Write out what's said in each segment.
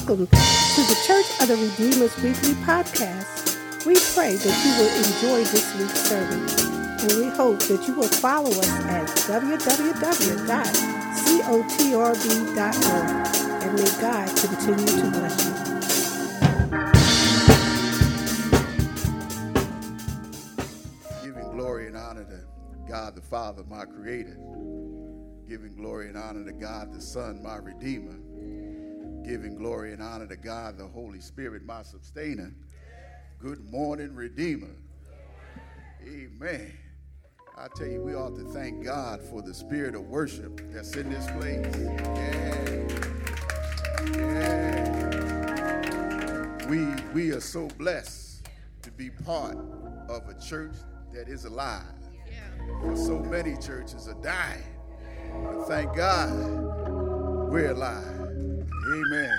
welcome to the Church of the Redeemer's Weekly Podcast. We pray that you will enjoy this week's sermon, and we hope that you will follow us at www.cotrb.org, and may God continue to bless you. Giving glory and honor to God the Father, my Creator. Giving glory and honor to God the Son, my Redeemer. Giving glory and honor to God the Holy Spirit, my Sustainer. Good morning, Redeemer. Amen. I tell you, we ought to thank God for the spirit of worship that's in this place. Yeah. We are so blessed to be part of a church that is alive. For so many churches are dying. But thank God we're alive. Amen.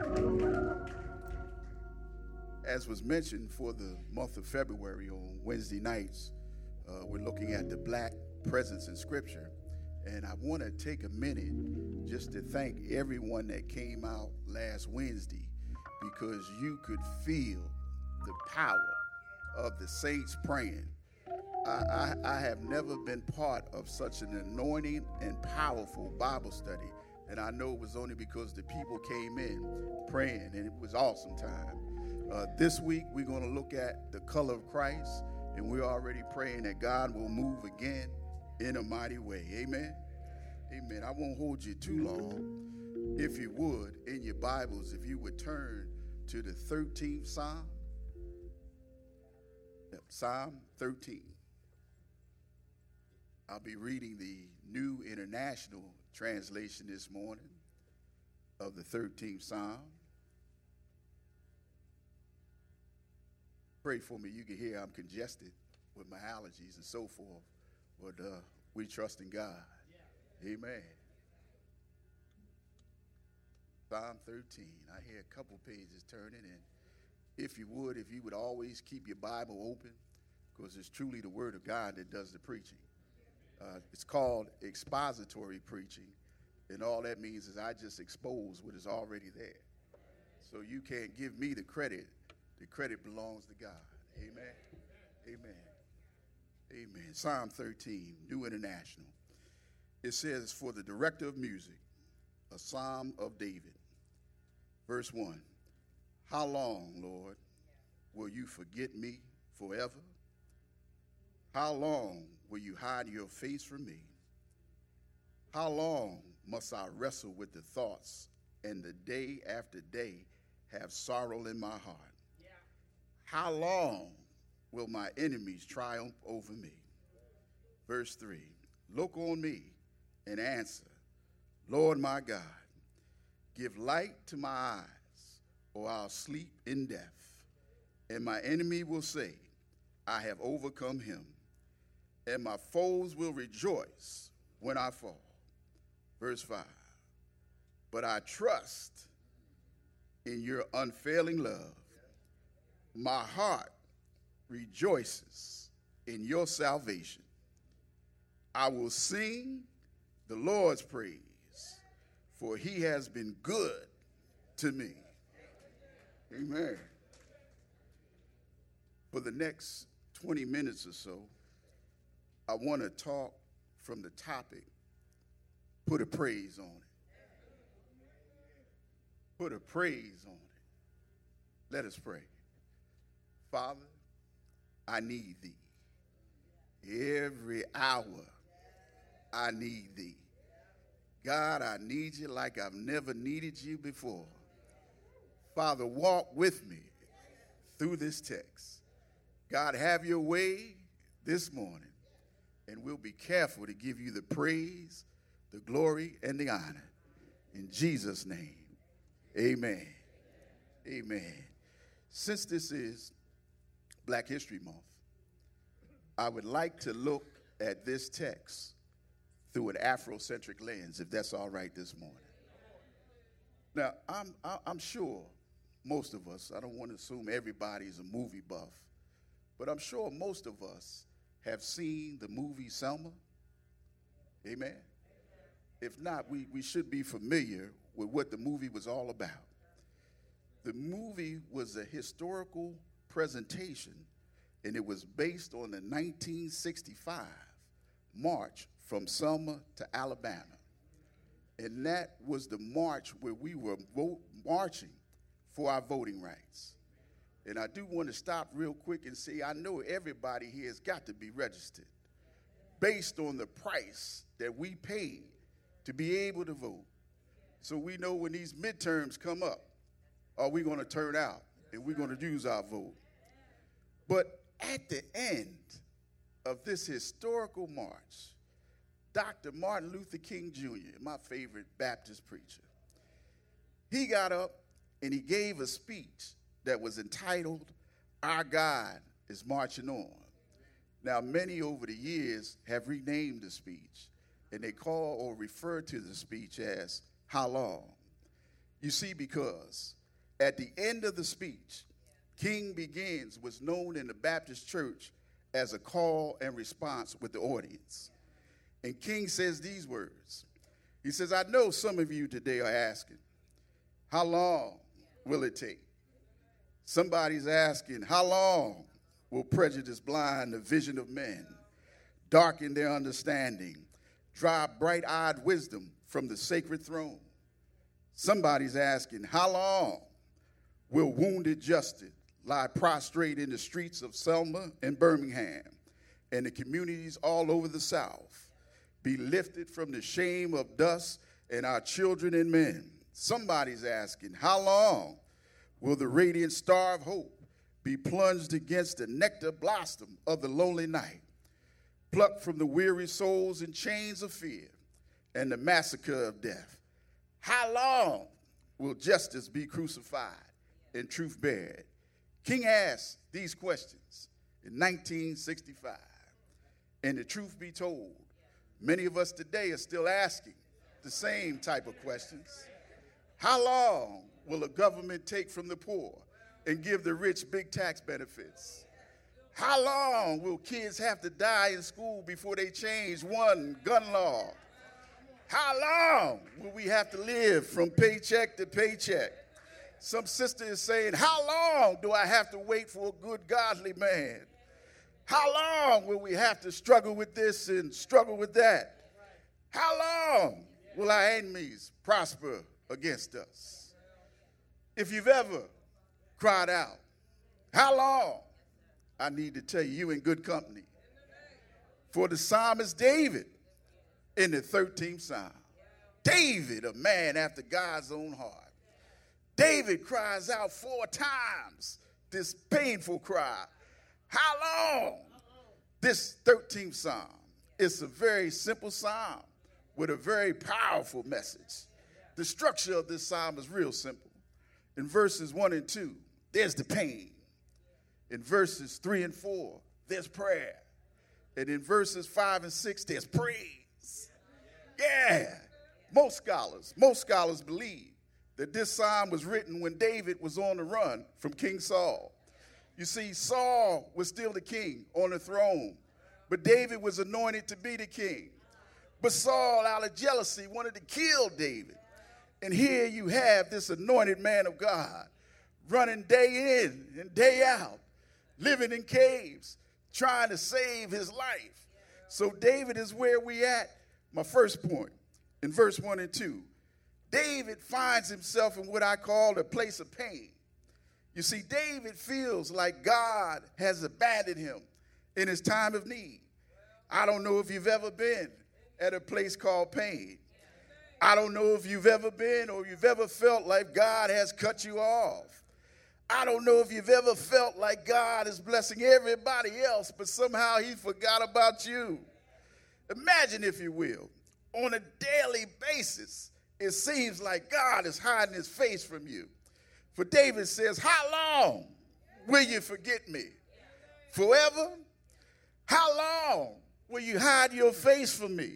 As was mentioned, for the month of February on Wednesday nights, we're looking at the black presence in Scripture. And I want to take a minute just to thank everyone that came out last Wednesday, because you could feel the power of the saints praying. I have never been part of such an anointing and powerful Bible study. And I know it was only because the people came in praying, and it was awesome time. This week, we're going to look at the color of Christ, and we're already praying that God will move again in a mighty way. Amen? Amen. I won't hold you too long. If you would, in your Bibles, if you would turn to the 13th Psalm. Psalm 13. I'll be reading the New International Translation this morning of the 13th Psalm. Pray for me. You can hear I'm congested with my allergies and so forth, but we trust in God. Yeah. Amen. Psalm 13. I hear a couple pages turning, and if you would always keep your Bible open, because it's truly the Word of God that does the preaching. It's called expository preaching, and all that means is I just expose what is already there. So you can't give me the credit. The credit belongs to God. Amen. Amen. Amen. Psalm 13, New International. It says, for the director of music, a psalm of David. Verse 1. How long, Lord, will you forget me forever? How long will you hide your face from me? How long must I wrestle with the thoughts, and the day after day have sorrow in my heart? Yeah. How long will my enemies triumph over me? Verse 3, look on me and answer, Lord my God, give light to my eyes, or I'll sleep in death. And my enemy will say, I have overcome him. And my foes will rejoice when I fall. Verse 5, but I trust in your unfailing love. My heart rejoices in your salvation. I will sing the Lord's praise, for he has been good to me. Amen. For the next 20 minutes or so, I want to talk from the topic, put a praise on it. Put a praise on it. Let us pray. Father, I need thee. Every hour I need thee. God, I need you like I've never needed you before. Father, walk with me through this text. God, have your way this morning. And we'll be careful to give you the praise, the glory, and the honor. In Jesus' name, amen. Amen. Since this is Black History Month, I would like to look at this text through an Afrocentric lens, if that's all right this morning. Now, I'm sure most of us, I don't want to assume everybody's a movie buff, but I'm sure most of us have seen the movie Selma. Amen? If not, we should be familiar with what the movie was all about. The movie was a historical presentation, and it was based on the 1965 march from Selma to Alabama. And that was the march where we were marching for our voting rights. And I do want to stop real quick and say, I know everybody here has got to be registered based on the price that we paid to be able to vote. So we know when these midterms come up, are we going to turn out and we're going to use our vote? But at the end of this historical march, Dr. Martin Luther King Jr., my favorite Baptist preacher, he got up and he gave a speech that was entitled, "Our God is Marching On." Now, many over the years have renamed the speech, and they call or refer to the speech as "How Long?" You see, because at the end of the speech, King begins what's known in the Baptist church as a call and response with the audience. And King says these words. He says, "I know some of you today are asking, how long will it take?" Somebody's asking, how long will prejudice blind the vision of men, darken their understanding, drive bright-eyed wisdom from the sacred throne? Somebody's asking, how long will wounded justice lie prostrate in the streets of Selma and Birmingham and the communities all over the South, be lifted from the shame of dust and our children and men? Somebody's asking, how long will the radiant star of hope be plunged against the nectar blossom of the lonely night, plucked from the weary souls in chains of fear and the massacre of death? How long will justice be crucified and truth buried? King asked these questions in 1965. And the truth be told, many of us today are still asking the same type of questions. How long will the government take from the poor and give the rich big tax benefits? How long will kids have to die in school before they change one gun law? How long will we have to live from paycheck to paycheck? Some sister is saying, how long do I have to wait for a good godly man? How long will we have to struggle with this and struggle with that? How long will our enemies prosper against us? If you've ever cried out, how long? I need to tell you, you're in good company. For the psalmist David in the 13th Psalm, David, a man after God's own heart, David cries out 4 times this painful cry, how long? This 13th Psalm is a very simple psalm with a very powerful message. The structure of this psalm is real simple. In verses 1 and 2, there's the pain. In verses 3 and 4, there's prayer. And in verses 5 and 6, there's praise. Yeah. Most scholars believe that this psalm was written when David was on the run from King Saul. You see, Saul was still the king on the throne, but David was anointed to be the king. But Saul, out of jealousy, wanted to kill David. And here you have this anointed man of God running day in and day out, living in caves, trying to save his life. So David is where we at. My first point, in verse 1 and 2, David finds himself in what I call a place of pain. You see, David feels like God has abandoned him in his time of need. I don't know if you've ever been at a place called pain. I don't know if you've ever been or you've ever felt like God has cut you off. I don't know if you've ever felt like God is blessing everybody else, but somehow he forgot about you. Imagine, if you will, on a daily basis, it seems like God is hiding his face from you. For David says, how long will you forget me? Forever? How long will you hide your face from me?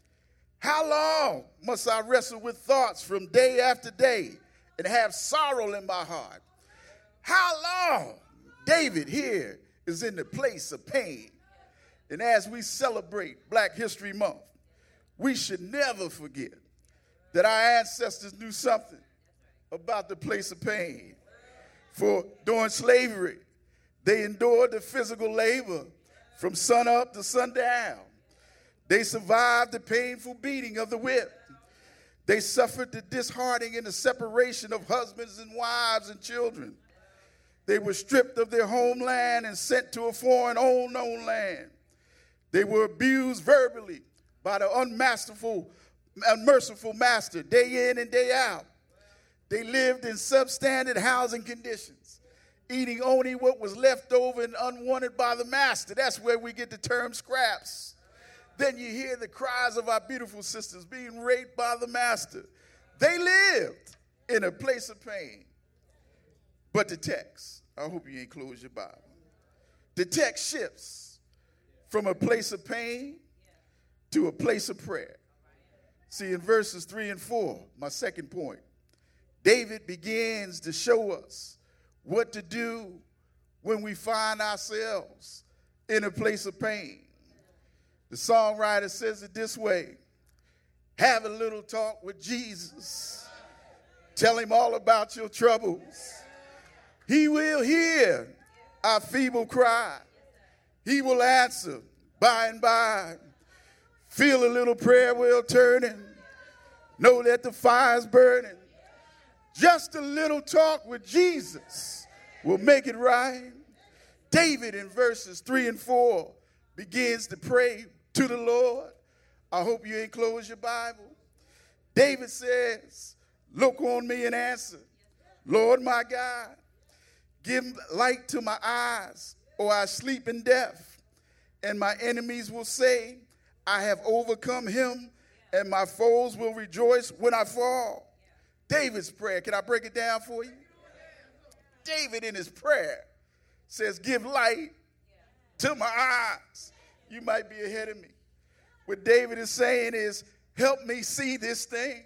How long must I wrestle with thoughts from day after day and have sorrow in my heart? How long? David here is in the place of pain. And as we celebrate Black History Month, we should never forget that our ancestors knew something about the place of pain. For during slavery, they endured the physical labor from sun up to sundown. They survived the painful beating of the whip. They suffered the disheartening and the separation of husbands and wives and children. They were stripped of their homeland and sent to a foreign unknown land. They were abused verbally by the unmerciful master day in and day out. They lived in substandard housing conditions, eating only what was left over and unwanted by the master. That's where we get the term scraps. Then you hear the cries of our beautiful sisters being raped by the master. They lived in a place of pain. But the text, I hope you ain't closed your Bible. The text shifts from a place of pain to a place of prayer. See, in verses 3 and 4, my second point, David begins to show us what to do when we find ourselves in a place of pain. The songwriter says it this way: have a little talk with Jesus. Tell him all about your troubles. He will hear our feeble cry. He will answer by and by. Feel a little prayer wheel turning. Know that the fire's burning. Just a little talk with Jesus will make it right. David in verses 3 and 4 begins to pray to the Lord. I hope you ain't closed your Bible. David says, look on me and answer. Lord my God, give light to my eyes, or I sleep in death. And my enemies will say, I have overcome him, and my foes will rejoice when I fall. David's prayer, can I break it down for you? David in his prayer says, give light to my eyes. You might be ahead of me. What David is saying is, help me see this thing.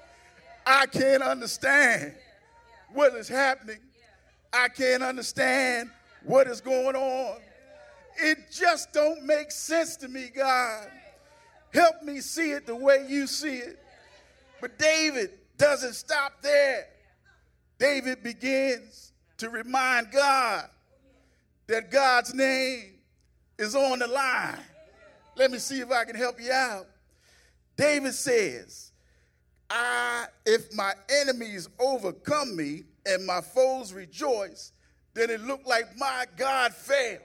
I can't understand what is happening. I can't understand what is going on. It just don't make sense to me, God. Help me see it the way you see it. But David doesn't stop there. David begins to remind God that God's name is on the line. Let me see if I can help you out. David says, if my enemies overcome me and my foes rejoice, then it looked like my God failed.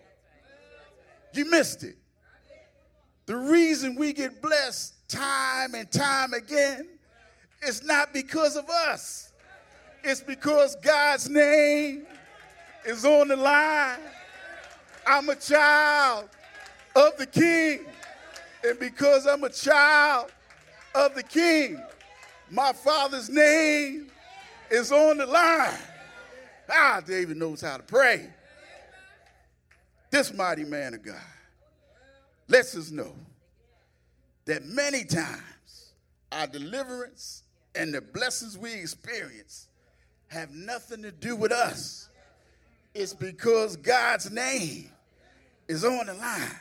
You missed it. The reason we get blessed time and time again is not because of us. It's because God's name is on the line. I'm a child of the King. And because I'm a child of the King, my Father's name is on the line. David knows how to pray. This mighty man of God lets us know that many times our deliverance and the blessings we experience have nothing to do with us. It's because God's name is on the line.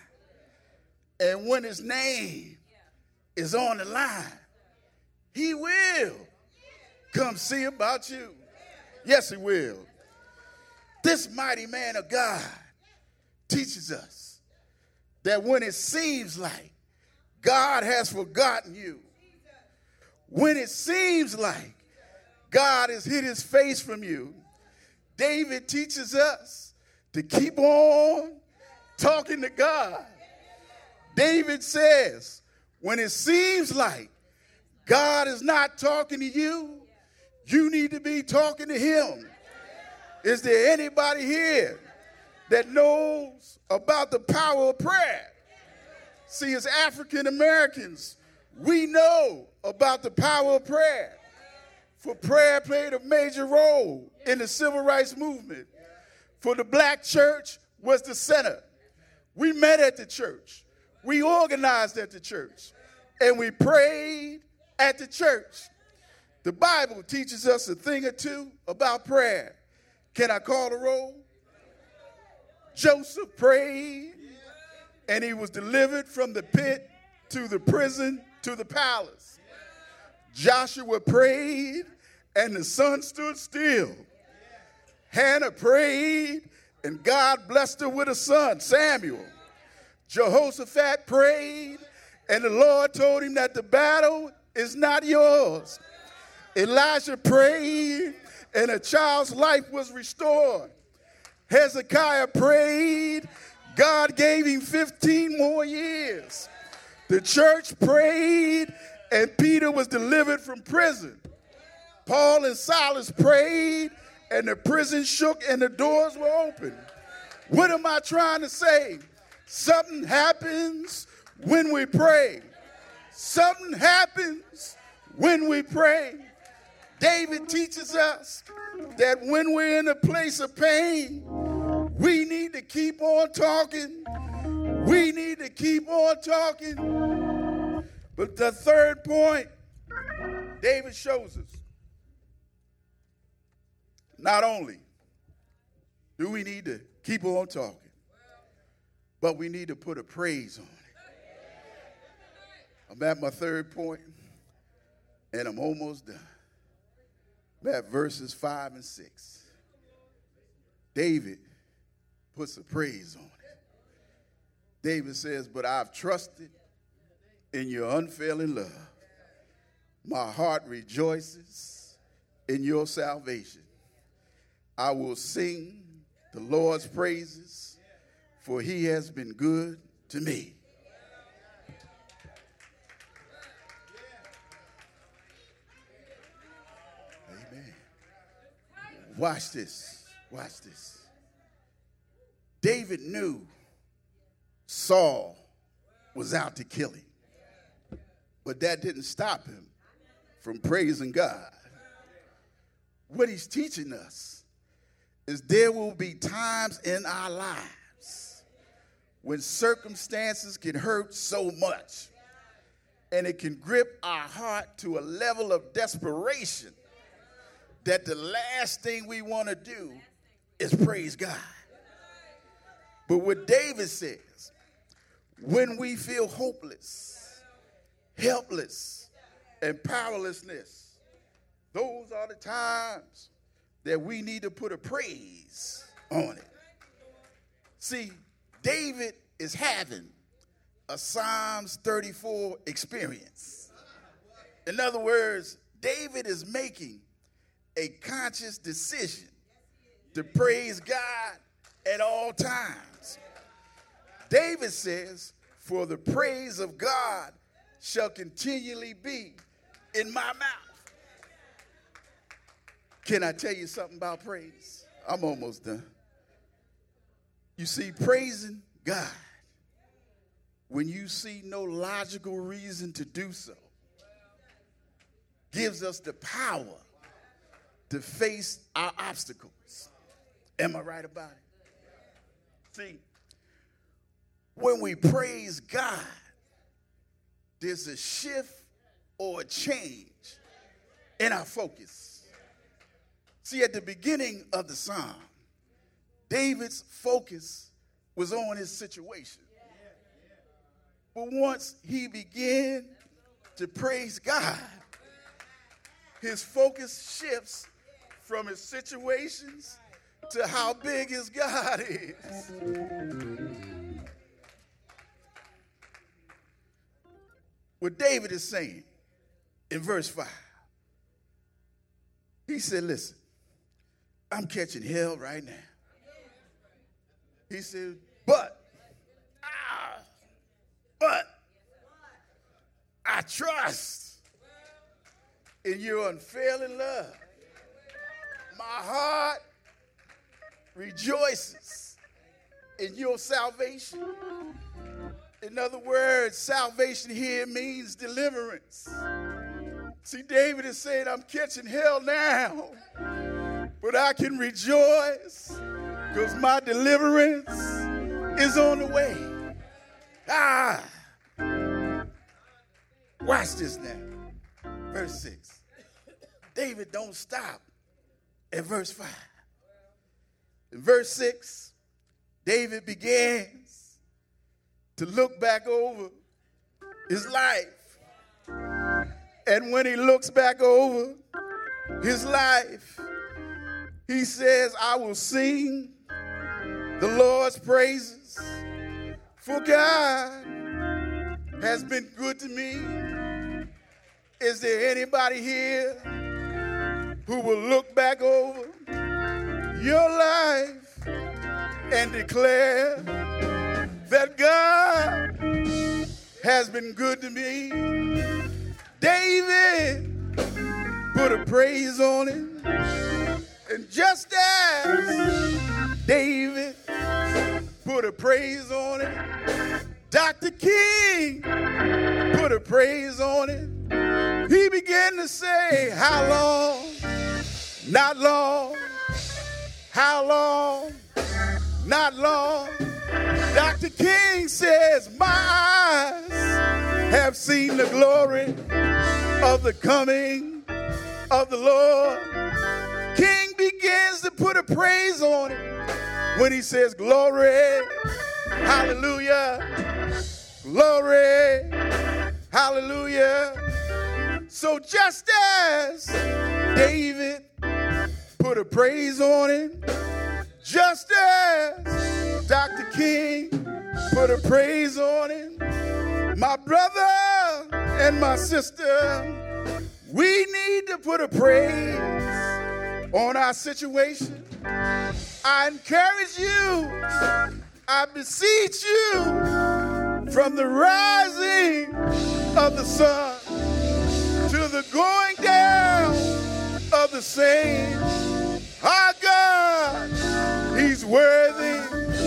And when his name is on the line, he will come see about you. Yes, he will. This mighty man of God teaches us that when it seems like God has forgotten you, when it seems like God has hid his face from you, David teaches us to keep on talking to God. David says, when it seems like God is not talking to you, you need to be talking to him. Is there anybody here that knows about the power of prayer? See, as African Americans, we know about the power of prayer. For prayer played a major role in the civil rights movement. For the black church was the center. We met at the church. We organized at the church. And we prayed at the church. The Bible teaches us a thing or two about prayer. Can I call the roll? Joseph prayed, and he was delivered from the pit to the prison to the palace. Joshua prayed, and the sun stood still. Hannah prayed, and God blessed her with a son, Samuel. Jehoshaphat prayed, and the Lord told him that the battle is not yours. Elijah prayed, and a child's life was restored. Hezekiah prayed, God gave him 15 more years. The church prayed, and Peter was delivered from prison. Paul and Silas prayed, and the prison shook and the doors were open. What am I trying to say? Something happens when we pray. Something happens when we pray. David teaches us that when we're in a place of pain, we need to keep on talking. We need to keep on talking. But the third point, David shows us, not only do we need to keep on talking, but we need to put a praise on it. I'm at my third point, and I'm almost done. I'm at verses 5 and 6. David puts a praise on it. David says, but I've trusted in your unfailing love. My heart rejoices in your salvation. I will sing the Lord's praises, for he has been good to me. Amen. Watch this. Watch this. David knew Saul was out to kill him, but that didn't stop him from praising God. What he's teaching us is there will be times in our lives when circumstances can hurt so much, and it can grip our heart to a level of desperation that the last thing we want to do is praise God. But what David says, when we feel hopeless, helpless, and powerlessness, those are the times that we need to put a praise on it. See, David is having a Psalms 34 experience. In other words, David is making a conscious decision to praise God at all times. David says, for the praise of God shall continually be in my mouth. Can I tell you something about praise? I'm almost done. You see, praising God, when you see no logical reason to do so, gives us the power to face our obstacles. Am I right about it? See, when we praise God, there's a shift or a change in our focus. See, at the beginning of the psalm, David's focus was on his situation. But once he began to praise God, his focus shifts from his situations to how big his God is. What David is saying in verse 5, he said, listen, I'm catching hell right now. He said, but I trust in your unfailing love. My heart rejoices in your salvation. In other words, salvation here means deliverance. See, David is saying, I'm catching hell now, but I can rejoice because my deliverance is on the way. Watch this now. Verse 6. David don't stop at verse 5. In verse 6, David begins to look back over his life. And when he looks back over his life, He says, I will sing the Lord's praises, for God has been good to me. Is there anybody here who will look back over your life and declare that God has been good to me? David put a praise on it. And just as David put a praise on it, Dr. King put a praise on it. He began to say, how long? Not long. How long? Not long. Dr. King says, my eyes have seen the glory of the coming of the Lord. King begins to put a praise on it when he says, glory, hallelujah, glory, hallelujah. So just as David put a praise on it, just as Dr. King put a praise on it, my brother and my sister, we need to put a praise on our situation. I encourage you, I beseech you, from the rising of the sun to the going down of the same, our God, he's worthy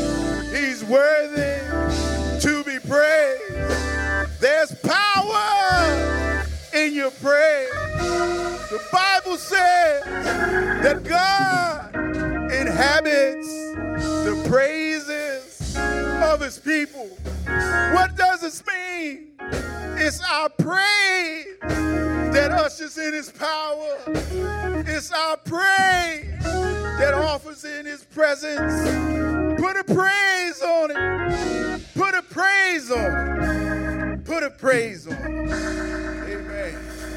to be praised. There's power in your praise. The Bible says that God inhabits the praises of his people. What does this mean? It's our praise that ushers in his power. It's our praise that offers in his presence. Put a praise on it. Put a praise on it. Put a praise on it. Amen.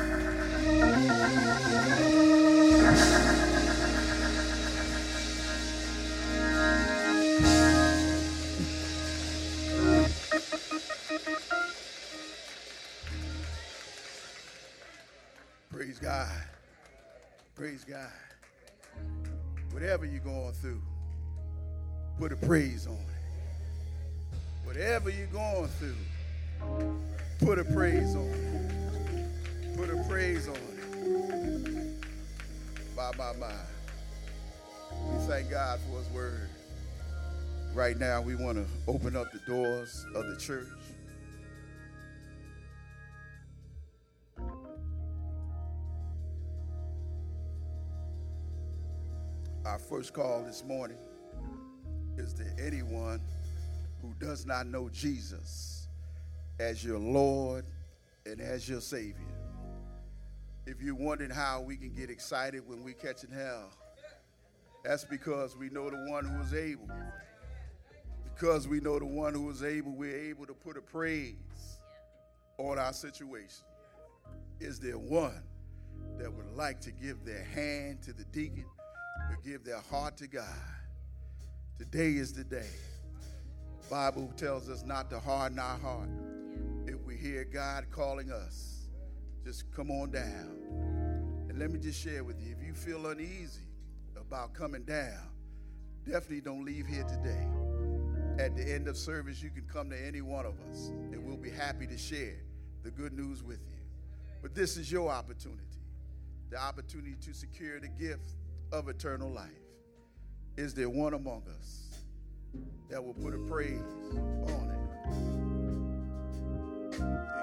Praise God. Praise God. Whatever you're going through, put a praise on it. Whatever you're going through, put a praise on it. Put a praise on it. My. We thank God for his word. Right now, we want to open up the doors of the church. Our first call this morning is to anyone who does not know Jesus as your Lord and as your Savior. If you're wondering how we can get excited when we catching hell, that's because we know the one who is able. Because we know the one who is able, we're able to put a praise on our situation. Is there one that would like to give their hand to the deacon or give their heart to God? Today is the day. The Bible tells us not to harden our heart. If we hear God calling us, just come on down. And let me just share with you, if you feel uneasy about coming down, definitely don't leave here today. At the end of service, you can come to any one of us, and we'll be happy to share the good news with you. But this is your opportunity, the opportunity to secure the gift of eternal life. Is there one among us that will put a praise on it?